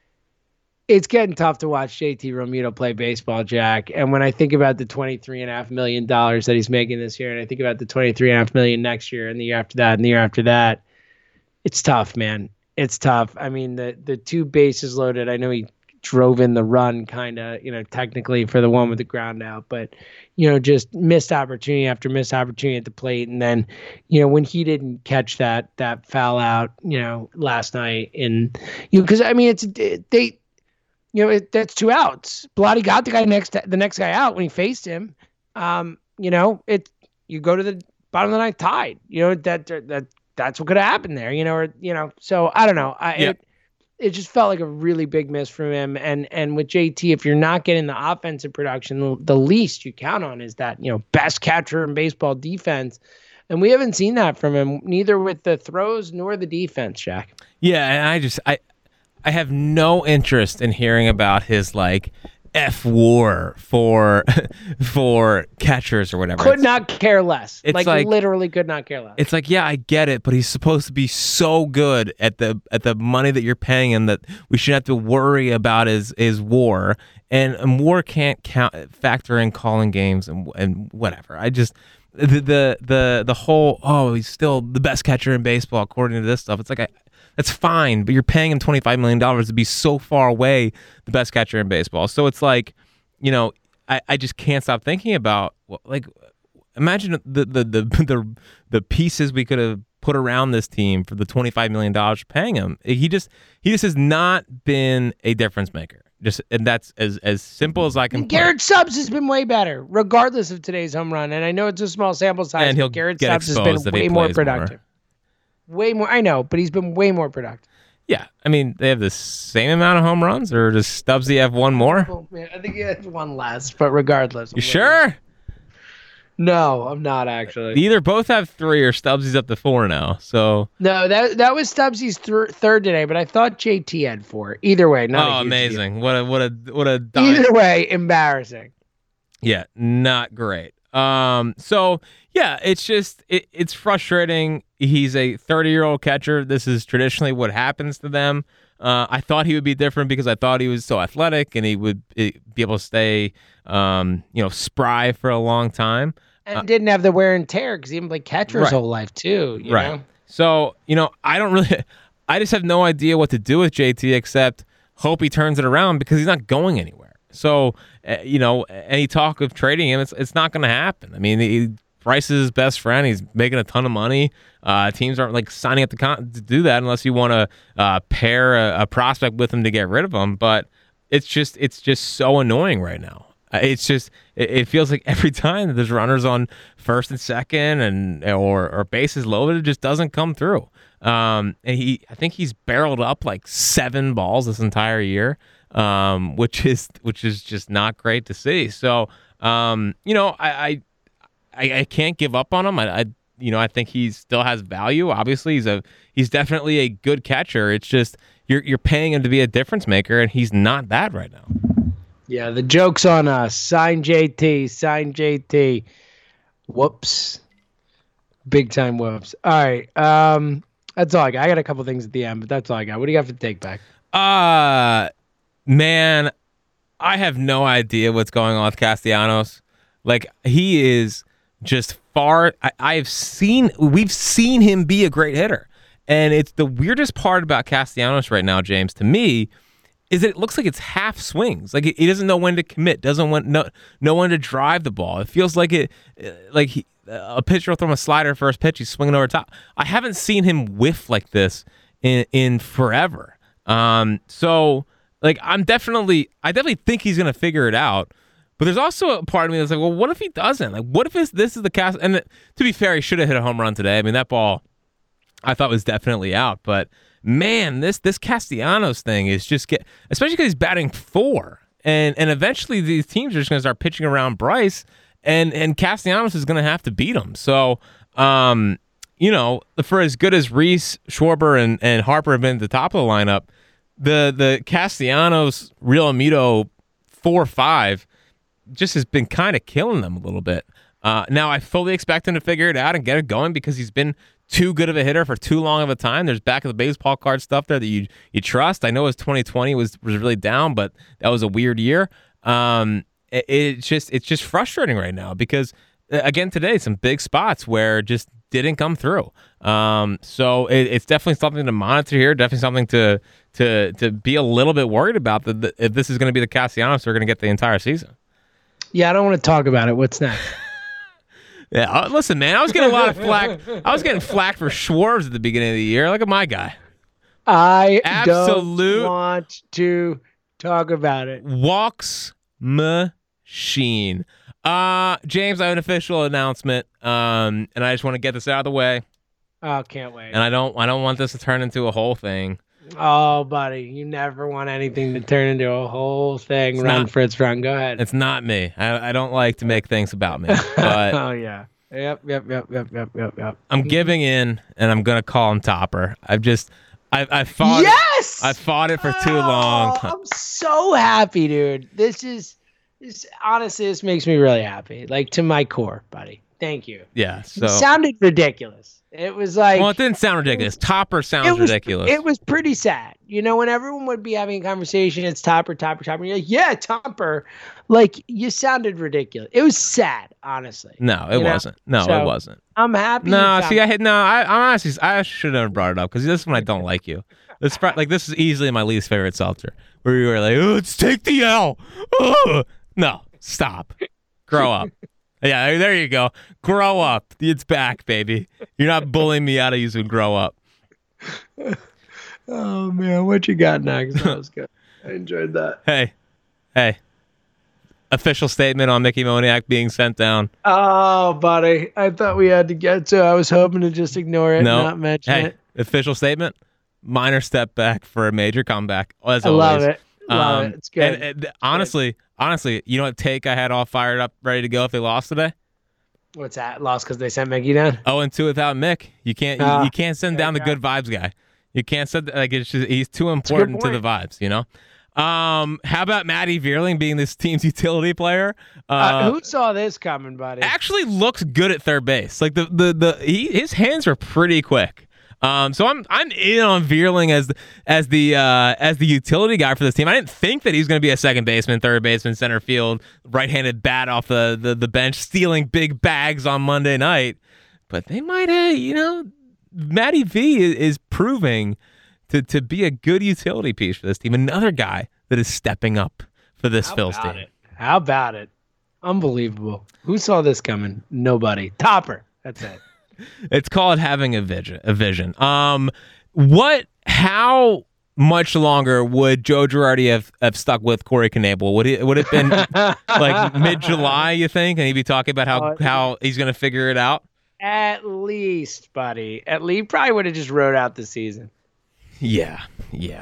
Speaker 2: It's getting tough to watch J T Realmuto play baseball, Jack. And when I think about the twenty-three point five million dollars that he's making this year, and I think about the twenty-three point five million dollars next year and the year after that and the year after that, it's tough, man. It's tough. I mean, the the two bases loaded, I know he drove in the run kind of, you know, technically for the one with the ground out, but, you know, just missed opportunity after missed opportunity at the plate. And then, you know, when he didn't catch that that foul out, you know, last night in, you know, because, I mean, it's, they, You know, it, that's two outs. Blatty got the guy next, the next guy out when he faced him. Um, you know, it. You go to the bottom of the ninth tied. You know that that that's what could have happened there. You know, or you know. So I don't know. I yeah. it, it just felt like a really big miss from him. And and with J T, if you're not getting the offensive production, the, the least you count on is that you know best catcher in baseball defense. And we haven't seen that from him, neither with the throws nor the defense, Jack.
Speaker 3: Yeah, and I just I. I have no interest in hearing about his like F war for for catchers or whatever.
Speaker 2: Could
Speaker 3: It's-
Speaker 2: not care less.
Speaker 3: It's
Speaker 2: Like,
Speaker 3: like-
Speaker 2: literally could not care less.
Speaker 3: It's like, yeah, I get it, but he's supposed to be so good at the at the money that you're paying him that we shouldn't have to worry about his his war. And, and war can't count factor in calling games and and whatever. I just the the the the whole oh he's still the best catcher in baseball according to this stuff. It's like I, that's fine, but you're paying him twenty-five million dollars to be so far away the best catcher in baseball. So it's like, you know, I, I just can't stop thinking about well, like. Imagine the the, the the the pieces we could have put around this team for the twenty-five million dollars paying him. He just he just has not been a difference maker. Just and that's as as simple as I can.
Speaker 2: And Garrett Stubbs has been way better, regardless of today's home run. And I know it's a small sample size,
Speaker 3: And he'll
Speaker 2: but Garrett
Speaker 3: get
Speaker 2: Stubbs has
Speaker 3: exposed
Speaker 2: been
Speaker 3: if he
Speaker 2: way more
Speaker 3: plays more.
Speaker 2: productive. Way more. I know, but he's been way more productive.
Speaker 3: Yeah, I mean they have the same amount of home runs, or does Stubbsy have one more?
Speaker 2: Oh, man, I think he has one less, but regardless.
Speaker 3: You sure?
Speaker 2: No, I'm not actually.
Speaker 3: They either both have three, or Stubbsy's up to four now. So
Speaker 2: No, that that was Stubbsy's th- third today, but I thought J T had four. Either way, not a
Speaker 3: oh,
Speaker 2: huge
Speaker 3: amazing! What a what a what a
Speaker 2: deal.
Speaker 3: dime.
Speaker 2: Either way, embarrassing.
Speaker 3: Yeah, not great. Um, so yeah, it's just it, it's frustrating. He's a thirty-year-old catcher. This is traditionally what happens to them. Uh, I thought he would be different because I thought he was so athletic and he would be able to stay, um, you know, spry for a long time.
Speaker 2: And didn't have the wear and tear because he didn't play catcher his
Speaker 3: Right.
Speaker 2: whole life too. You
Speaker 3: Right.
Speaker 2: know?
Speaker 3: So, you know, I don't really, I just have no idea what to do with J T except hope he turns it around because he's not going anywhere. So, uh, you know, any talk of trading him, it's it's not going to happen. I mean, he, Bryce is his best friend. He's making a ton of money. Uh, teams aren't like signing up to, con- to do that unless you want to uh, pair a, a prospect with him to get rid of him. But it's just it's just so annoying right now. Uh, It's just it, it feels like every time that there's runners on first and second and or or bases loaded, it just doesn't come through. Um, and he I think he's barreled up like seven balls this entire year, um, which is which is just not great to see. So um, you know I, I I I can't give up on him. I, I you know I think he still has value. Obviously he's a he's definitely a good catcher. It's just you're you're paying him to be a difference maker, and he's not that right now.
Speaker 2: Yeah, the joke's on us. Sign J T. Sign J T. Whoops. Big time whoops. All right. Um, that's all I got. I got a couple things at the end, but that's all I got. What do you got for the take back?
Speaker 3: Uh man, I have no idea what's going on with Castellanos. Like he is just far. I, I've seen we've seen him be a great hitter, and it's the weirdest part about Castellanos right now, James. To me, is that it looks like it's half swings. Like he doesn't know when to commit, doesn't want no know when to drive the ball. It feels like it, like he, a pitcher will throw him a slider first pitch, he's swinging over top. I haven't seen him whiff like this in in forever. Um, so like I'm definitely, I definitely think he's gonna figure it out. But there's also a part of me that's like, well, what if he doesn't? Like, what if this this is the cast? And to be fair, he should have hit a home run today. I mean, that ball I thought was definitely out, but. Man, this this Castellanos thing is just get, especially because he's batting four, and and eventually these teams are just going to start pitching around Bryce, and and Castellanos is going to have to beat him. So, um, you know, for as good as Reese, Schwarber, and and Harper have been at the top of the lineup, the the Castellanos Real Amito four five just has been kind of killing them a little bit. Uh, now I fully expect him to figure it out and get it going because he's been too good of a hitter for too long of a time. There's back of the baseball card stuff there that you you trust. I know his twenty twenty was was really down, but that was a weird year. Um, it, it's just it's just frustrating right now because again today some big spots where it just didn't come through. Um, so it, it's definitely something to monitor here. Definitely something to to to be a little bit worried about that, that if this is going to be the Castellanos they're going to get the entire season.
Speaker 2: Yeah, I don't want to talk about it. What's next?
Speaker 3: Yeah, uh, listen, man, I was getting a lot of flack. I was getting flack for Schwartz at the beginning of the year. Look at my guy.
Speaker 2: I
Speaker 3: Absolute
Speaker 2: don't want to talk about it.
Speaker 3: Walks machine. Uh, James, I have an official announcement, um, and I just want to get this out of the way.
Speaker 2: Oh, can't wait.
Speaker 3: And I don't, I don't want this to turn into a whole thing.
Speaker 2: Oh, buddy, you never want anything to turn into a whole thing.
Speaker 3: It's
Speaker 2: run,
Speaker 3: not-
Speaker 2: Fritz, run. Go ahead.
Speaker 3: It's not me. I, I don't like to make things about me, but
Speaker 2: oh yeah. Yep. Yep. Yep. Yep. Yep. Yep. Yep.
Speaker 3: I'm giving in, and I'm gonna call him Topper. I've just, I, I fought
Speaker 2: yes!
Speaker 3: it. I fought it for too long.
Speaker 2: Oh, I'm so happy, dude. This is, this honestly, this makes me really happy. Like to my core, buddy. Thank you.
Speaker 3: Yeah. So
Speaker 2: it sounded ridiculous. It was like,
Speaker 3: well, it didn't sound ridiculous. Topper sounds
Speaker 2: it was,
Speaker 3: ridiculous.
Speaker 2: It was pretty sad. You know, when everyone would be having a conversation, it's Topper, Topper, Topper. You're like, yeah, Topper. Like, you sounded ridiculous. It was sad, honestly.
Speaker 3: No, it
Speaker 2: you know?
Speaker 3: wasn't. No,
Speaker 2: So,
Speaker 3: it wasn't.
Speaker 2: I'm happy.
Speaker 3: No, see, I had no. I, I'm honestly, I should have brought it up because this is when I don't like you. This pro- like this is easily my least favorite seltzer. Where you were like, oh, let's take the L. Oh. No, stop. Grow up. Yeah, there you go. Grow up. It's back, baby. You're not bullying me out of using grow up.
Speaker 2: Oh, man. What you got next? That was good. I enjoyed that.
Speaker 3: Hey, hey. Official statement on Mickey Moniak being sent down.
Speaker 2: Oh, buddy. I thought we had to get to. I was hoping to just ignore it
Speaker 3: No.
Speaker 2: and not mention
Speaker 3: Hey,
Speaker 2: it.
Speaker 3: official statement. Minor step back for a major comeback. As
Speaker 2: I
Speaker 3: always.
Speaker 2: love it. Love
Speaker 3: Um,
Speaker 2: it. It's good.
Speaker 3: And, and honestly, honestly, you know what take I had all fired up, ready to go if they lost today?
Speaker 2: What's that? Lost because they sent Mickey down?
Speaker 3: Oh, and two without Mick. You can't. You,
Speaker 2: Ah,
Speaker 3: you can't send down the
Speaker 2: okay.
Speaker 3: good vibes guy. You can't send like it's just he's too important to the vibes. You know. Um, how about Matty Vierling being this team's utility player? Uh,
Speaker 2: Uh, who saw this coming, buddy?
Speaker 3: actually looks good at third base. Like the the the he, his hands were pretty quick. Um, so I'm I'm in on Vierling as the, as the uh, as the utility guy for this team. I didn't think that he was going to be a second baseman, third baseman, center field, right-handed bat off the, the the bench, stealing big bags on Monday night. But they might, uh, you know, Matty V is, is proving to to be a good utility piece for this team. Another guy that is stepping up for this
Speaker 2: How
Speaker 3: Phil's
Speaker 2: about
Speaker 3: team.
Speaker 2: it? How about it? Unbelievable. Who saw this coming? Nobody. Topper. That's it.
Speaker 3: It's called having a vision. A vision. Um, what? How much longer would Joe Girardi have, have stuck with Corey Knebel? Would it would it been like mid July? You think, and he'd be talking about how
Speaker 2: Uh,
Speaker 3: how he's going to figure it out?
Speaker 2: At least, buddy. At least, probably would have just wrote out the season.
Speaker 3: Yeah, yeah.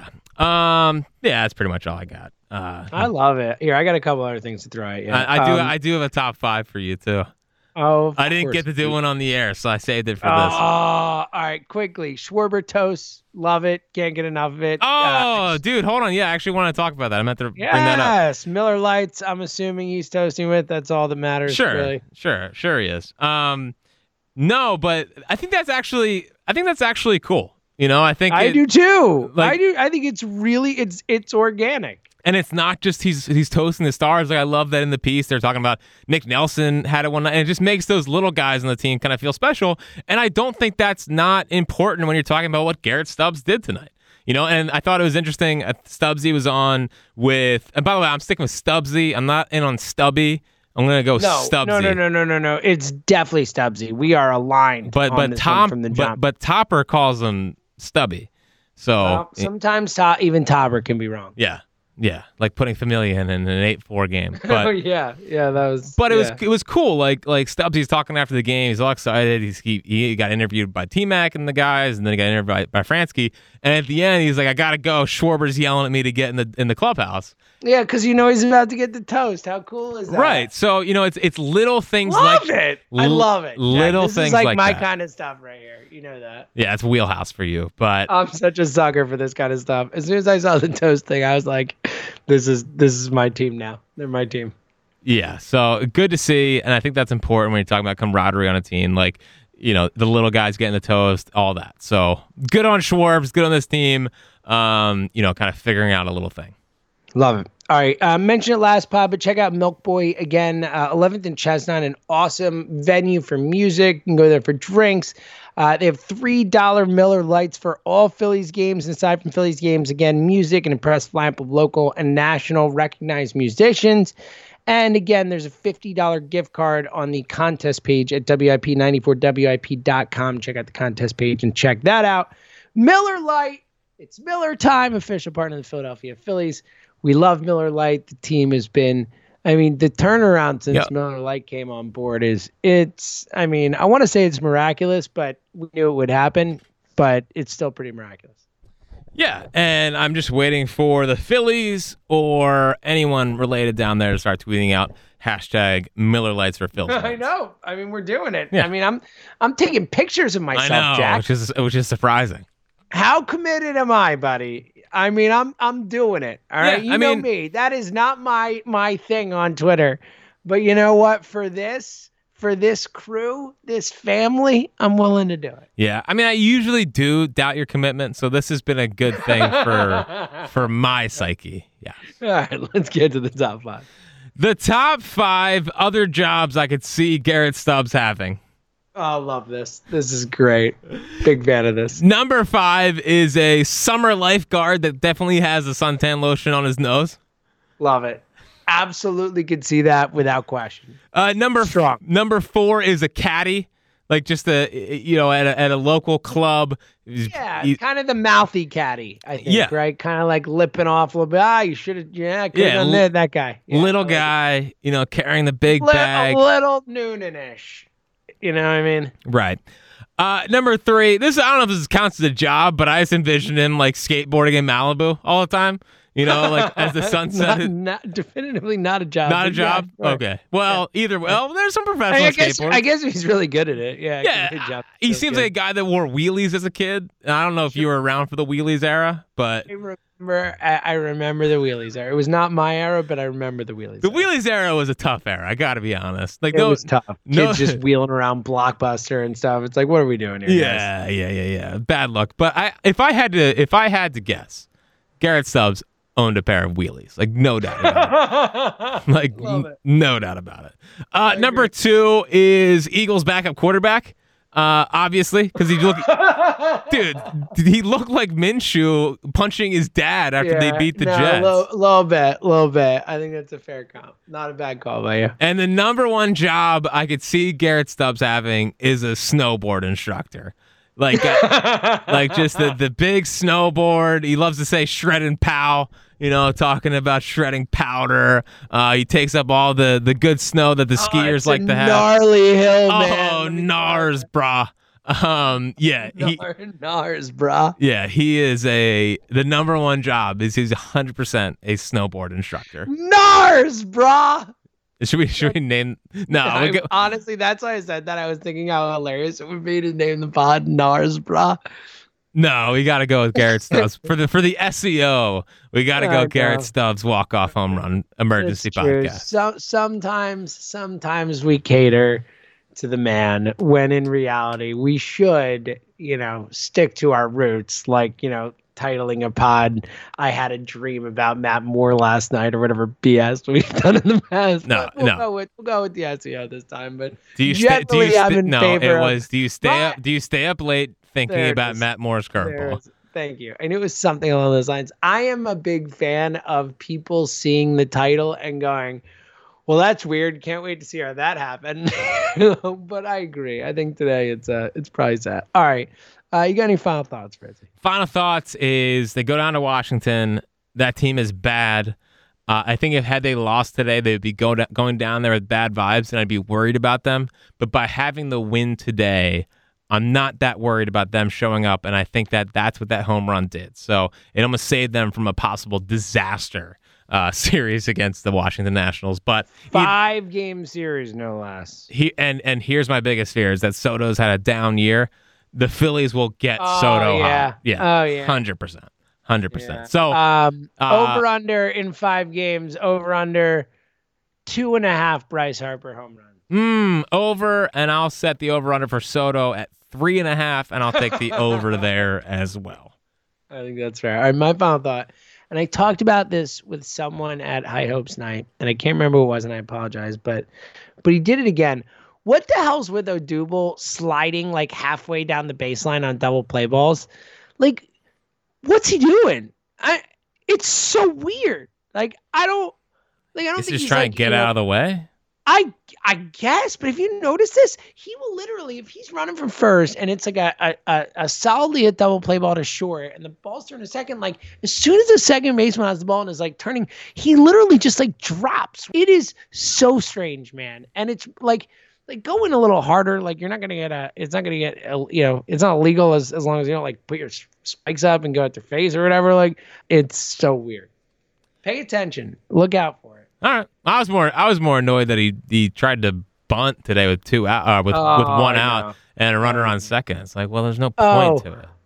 Speaker 3: Um, yeah. That's pretty much all I got. Uh,
Speaker 2: I love it. Here, I got a couple other things to throw at you.
Speaker 3: I, I do.
Speaker 2: Um,
Speaker 3: I do have a top five for you too.
Speaker 2: Oh, of
Speaker 3: I didn't
Speaker 2: course.
Speaker 3: get to do one on the air, so I saved it for
Speaker 2: Oh,
Speaker 3: this.
Speaker 2: all right, quickly. Schwarber toast, love it. Can't get enough of it.
Speaker 3: Oh,
Speaker 2: Uh,
Speaker 3: dude, hold on. Yeah, I actually want to talk about that. I meant to bring that up.
Speaker 2: yes, Miller Lights. I'm assuming he's toasting with. That's all that matters.
Speaker 3: Sure,
Speaker 2: really.
Speaker 3: sure, sure he is. Um, no, but I think that's actually, I think that's actually cool. You know, I think
Speaker 2: I
Speaker 3: it-
Speaker 2: do too.
Speaker 3: like-
Speaker 2: I do. I think it's really it's it's organic.
Speaker 3: and it's not just he's he's toasting the stars. Like I love that in the piece they're talking about Nick Nelson had it one night, and it just makes those little guys on the team kind of feel special. And I don't think that's not important when you're talking about what Garrett Stubbs did tonight. You know, and I thought it was interesting. uh, Stubbsy was on with, and by the way, I'm sticking with Stubbsy. I'm not in on Stubby. I'm gonna go
Speaker 2: No,
Speaker 3: Stubbsy.
Speaker 2: no, no, no, no, no, no. It's definitely Stubbsy. We are aligned.
Speaker 3: But
Speaker 2: on
Speaker 3: but
Speaker 2: this
Speaker 3: Tom
Speaker 2: one from the
Speaker 3: but,
Speaker 2: jump.
Speaker 3: but Topper calls him Stubby. So
Speaker 2: Well, sometimes to- even Topper can be wrong.
Speaker 3: yeah, yeah, like putting Familia in an eight four game.
Speaker 2: Oh
Speaker 3: But
Speaker 2: yeah, yeah, that was.
Speaker 3: but it
Speaker 2: yeah.
Speaker 3: was it was cool. Like like Stubbsy's talking after the game. He's all excited. He's he, he got interviewed by T Mac and the guys, and then he got interviewed by, by Fransky. And at the end, he's like, "I gotta go." Schwarber's yelling at me to get in the in the clubhouse.
Speaker 2: Yeah, because you know he's about to get the toast. How cool is that?
Speaker 3: Right. So you know, it's it's little things
Speaker 2: Love
Speaker 3: like
Speaker 2: it. I
Speaker 3: l-
Speaker 2: love it. Jack.
Speaker 3: little
Speaker 2: this
Speaker 3: things
Speaker 2: is like,
Speaker 3: like
Speaker 2: my
Speaker 3: that.
Speaker 2: kind of stuff right here. You know that.
Speaker 3: yeah, it's wheelhouse for you. But
Speaker 2: I'm such a sucker for this kind of stuff. As soon as I saw the toast thing, I was like, "This is this is my team now. They're my team."
Speaker 3: yeah, so good to see, and I think that's important when you're talking about camaraderie on a team. Like, you know, the little guys getting the toast, all that. So good on Schwarbs, good on this team. Um, you know, kind of figuring out a little thing.
Speaker 2: Love it. All right. Uh, mentioned it last pod, but check out Milk Boy again, uh, eleventh and Chestnut, an awesome venue for music. You can go there for drinks. Uh, they have three dollars Miller Lights for all Phillies games. Aside from Phillies games, again, music and impressive lineup of local and national recognized musicians. And again, there's a fifty dollars gift card on the contest page at W I P ninety-four W I P dot com. Check out the contest page and check that out. Miller Lite. It's Miller time, official partner of the Philadelphia Phillies. We love Miller Lite. The team has been, I mean, the turnaround since
Speaker 3: Yep.
Speaker 2: Miller Lite came on board is, it's, I mean, I want to say it's miraculous, but we knew it would happen, but it's still pretty miraculous.
Speaker 3: Yeah, and I'm just waiting for the Phillies or anyone related down there to start tweeting out hashtag Miller Lights for Phillies.
Speaker 2: I know. I mean, we're doing it.
Speaker 3: Yeah.
Speaker 2: I mean, I'm I'm taking pictures of
Speaker 3: I
Speaker 2: myself,
Speaker 3: know,
Speaker 2: Jack.
Speaker 3: which is which is surprising.
Speaker 2: How committed am I, buddy? I mean, I'm I'm doing it. All right,
Speaker 3: Yeah,
Speaker 2: you
Speaker 3: I
Speaker 2: know
Speaker 3: mean-
Speaker 2: me. That is not my my thing on Twitter. But you know what? For this, for this crew, this family, I'm willing to do it.
Speaker 3: Yeah, I mean, I usually do doubt your commitment, so this has been a good thing for for my psyche. Yeah.
Speaker 2: All right, let's get to the top five.
Speaker 3: The top five other jobs I could see Garrett Stubbs having.
Speaker 2: Oh, I love this. This is great. Big fan of this.
Speaker 3: Number five is a summer lifeguard that definitely has a suntan lotion on his nose.
Speaker 2: Love it. Absolutely could see that without question.
Speaker 3: Uh, number
Speaker 2: Strong.
Speaker 3: number four is a caddy, like just a you know at a, at a local club.
Speaker 2: Yeah,
Speaker 3: He-
Speaker 2: kind of the mouthy caddy, I think,
Speaker 3: Yeah.
Speaker 2: right? Kind of like lipping off a little bit. Ah, you should have, yeah, could have
Speaker 3: Yeah,
Speaker 2: done
Speaker 3: l-
Speaker 2: that, that guy. Yeah,
Speaker 3: little
Speaker 2: I like
Speaker 3: guy, you know, carrying the big
Speaker 2: it. Li-
Speaker 3: bag.
Speaker 2: A little Noonan-ish. You know what I mean?
Speaker 3: Right. Uh, number three, this I don't know if this counts as a job, but I just envision him like skateboarding in Malibu all the time. You know, like as the sun
Speaker 2: not,
Speaker 3: set.
Speaker 2: not, definitively not a job.
Speaker 3: Not a
Speaker 2: but yeah,
Speaker 3: job?
Speaker 2: sure.
Speaker 3: Okay. Well, either way. Well, there's some
Speaker 2: I,
Speaker 3: professional
Speaker 2: I guess
Speaker 3: skateboarders.
Speaker 2: I guess he's really good at it. Yeah.
Speaker 3: yeah.
Speaker 2: Good job.
Speaker 3: He
Speaker 2: So
Speaker 3: seems
Speaker 2: good.
Speaker 3: like a guy that wore wheelies as a kid. And I don't know if you were around for the wheelies era, but
Speaker 2: I remember. I, I remember the wheelies era. It was not my era, but I remember the wheelies.
Speaker 3: the
Speaker 2: era.
Speaker 3: wheelies era was a tough era. I got to be honest. Like,
Speaker 2: It
Speaker 3: no,
Speaker 2: was tough. Kids
Speaker 3: no-
Speaker 2: just wheeling around Blockbuster and stuff. It's like, what are we doing here? guys?
Speaker 3: yeah, yeah, yeah, yeah. Bad luck. But I, if I had to, if I had to guess, Garrett Stubbs owned a pair of wheelies. Like, no doubt about it. Like,
Speaker 2: Love
Speaker 3: n-
Speaker 2: it.
Speaker 3: no doubt about it. Uh, number two is Eagles backup quarterback. Uh, obviously, because he looked, dude, did he look like Minshew punching his dad after they
Speaker 2: Yeah,
Speaker 3: beat the
Speaker 2: no,
Speaker 3: Jets?
Speaker 2: Little, little bit, little bit. I think that's a fair comp. Not a bad call by you.
Speaker 3: And the number one job I could see Garrett Stubbs having is a snowboard instructor. Like, uh, like just the, the big snowboard. He loves to say shredding pow, you know, talking about shredding powder. Uh, he takes up all the, the good snow that the skiers
Speaker 2: It's
Speaker 3: like
Speaker 2: a
Speaker 3: to have.
Speaker 2: gnarly hill, man.
Speaker 3: Oh,
Speaker 2: Let me
Speaker 3: Nars, brah. Um, yeah,
Speaker 2: tell you.
Speaker 3: he,
Speaker 2: Nar- Nars, brah.
Speaker 3: yeah, he is a, the number one job is he's one hundred percent a snowboard instructor.
Speaker 2: Nars, brah.
Speaker 3: Should we, should we name, no,
Speaker 2: I-
Speaker 3: we go,
Speaker 2: honestly, that's why I said that. I was thinking how hilarious it would be to name the pod Nars, brah.
Speaker 3: no, we got to go with Garrett Stubbs for the, for the S E O. We got to
Speaker 2: Oh,
Speaker 3: go
Speaker 2: no.
Speaker 3: Garrett Stubbs walk off home run emergency
Speaker 2: It's true.
Speaker 3: podcast.
Speaker 2: So, sometimes, sometimes we cater to the man when in reality we should, you know, stick to our roots. Like, you know, titling a pod, I had a dream about Matt Moore last night or whatever B S we've done in the past.
Speaker 3: No,
Speaker 2: But we'll
Speaker 3: no.
Speaker 2: Go with, we'll go with the S E O this time. But
Speaker 3: Do you stay? Do you
Speaker 2: generally, I'm
Speaker 3: sta-
Speaker 2: in
Speaker 3: no,
Speaker 2: favor
Speaker 3: it
Speaker 2: of-
Speaker 3: was. Do you stay
Speaker 2: But-
Speaker 3: up? Do you stay up late thinking
Speaker 2: There it
Speaker 3: about
Speaker 2: is.
Speaker 3: Matt Moore's curveball?
Speaker 2: There's- Thank you. I knew it was something along those lines. I am a big fan of people seeing the title and going, well, that's weird. Can't wait to see how that happened. But I agree. I think today it's uh, it's probably sad. All right. Uh, you got any final thoughts, Fritzy?
Speaker 3: Final thoughts is they go down to Washington. That team is bad. Uh, I think if had they lost today, they'd be go da- going down there with bad vibes, and I'd be worried about them. But by having the win today, I'm not that worried about them showing up, and I think that that's what that home run did. So it almost saved them from a possible disaster uh, series against the Washington Nationals. But
Speaker 2: Five game series, no less.
Speaker 3: he and and here's my biggest fear is that Soto's had a down year. The Phillies will get
Speaker 2: Oh,
Speaker 3: Soto
Speaker 2: yeah.
Speaker 3: hot. Yeah.
Speaker 2: Oh, yeah.
Speaker 3: Hundred percent. Hundred percent.
Speaker 2: Yeah.
Speaker 3: So
Speaker 2: um,
Speaker 3: uh,
Speaker 2: over under in five games, over under two and a half Bryce Harper home runs.
Speaker 3: mm, over, and I'll set the over under for Soto at three and a half, and I'll take the over there as well.
Speaker 2: I think that's fair. All right, my final thought, and I talked about this with someone at High Hopes Night, and I can't remember who it was, and I apologize, but but he did it again. What the hell's with Odubel sliding like halfway down the baseline on double play balls? Like, what's he doing? I it's so weird. Like, I don't like. I don't
Speaker 3: He's
Speaker 2: think
Speaker 3: just
Speaker 2: he's
Speaker 3: trying
Speaker 2: like,
Speaker 3: to get
Speaker 2: you know,
Speaker 3: out of the way.
Speaker 2: I I guess, but if you notice this, he will literally, if he's running from first and it's like a a, a, a solidly a double play ball to short and the ball's turned to second, like as soon as the second baseman has the ball and is like turning, he literally just like drops. It is so strange, man. And it's like like going a little harder. Like you're not gonna get a, it's not gonna get a, you know, it's not illegal as as long as you don't like put your spikes up and go at their face or whatever. Like it's so weird. Pay attention. Look out for it.
Speaker 3: All right. I was more I was more annoyed that he he tried to bunt today with two out uh, with
Speaker 2: Oh,
Speaker 3: with one
Speaker 2: I
Speaker 3: out
Speaker 2: know.
Speaker 3: and a runner on second. It's like, well, there's no
Speaker 2: Oh.
Speaker 3: point to it.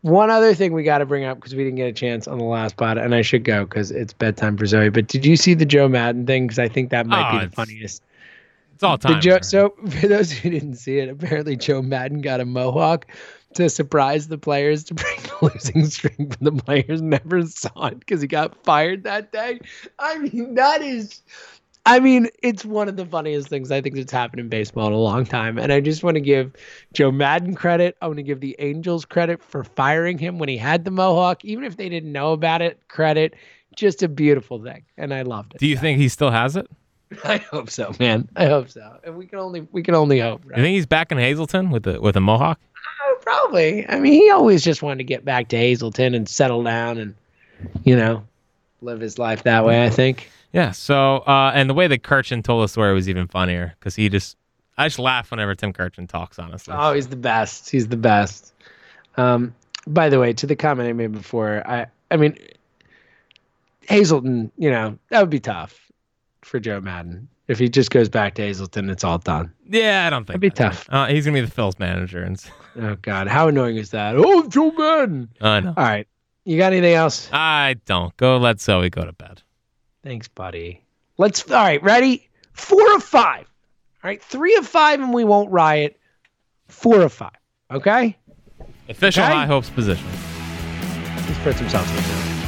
Speaker 2: One other thing we got to bring up because we didn't get a chance on the last pod, and I should go because it's bedtime for Zoe. But did you see the Joe Madden thing? Because I think that might
Speaker 3: Oh,
Speaker 2: be the
Speaker 3: it's-
Speaker 2: funniest.
Speaker 3: It's all
Speaker 2: The
Speaker 3: time.
Speaker 2: Joe, so for those who didn't see it, apparently Joe Madden got a mohawk to surprise the players to break the losing streak, but the players never saw it because he got fired that day. I mean, that is, I mean, it's one of the funniest things I think that's happened in baseball in a long time. And I just want to give Joe Madden credit. I want to give the Angels credit for firing him when he had the mohawk, even if they didn't know about it. Credit, just a beautiful thing, and I loved it.
Speaker 3: Do you think he still has it?
Speaker 2: I hope so, man. I hope so. And we can only we can only hope. Right?
Speaker 3: You think he's back in Hazleton with the with a mohawk?
Speaker 2: Oh, probably. I mean, he always just wanted to get back to Hazleton and settle down and, you know, live his life that way, I think.
Speaker 3: Yeah. So, uh, and the way that Kirchin told the story was even funnier because he just, I just laugh whenever Tim Kirchin talks, honestly.
Speaker 2: Oh, he's the best. He's the best. Um, by the way, to the comment I made before, I, I mean, Hazleton, you know, that would be tough for Joe Madden. If he just goes back to Hazleton, it's all done.
Speaker 3: Yeah, I don't think
Speaker 2: That'd be
Speaker 3: that's
Speaker 2: tough.
Speaker 3: right. Uh, he's gonna be the Phil's manager, and
Speaker 2: Oh, God. How annoying is that? Oh, Joe Madden.
Speaker 3: I know.
Speaker 2: All right. You got anything else?
Speaker 3: I don't go. Let Zoe go to bed.
Speaker 2: Thanks, buddy. Let's, all right, ready? Four of five. All right, three of five and we won't riot. Four of five, okay?
Speaker 3: Official
Speaker 2: Okay.
Speaker 3: High Hopes position.
Speaker 2: He spreads himself.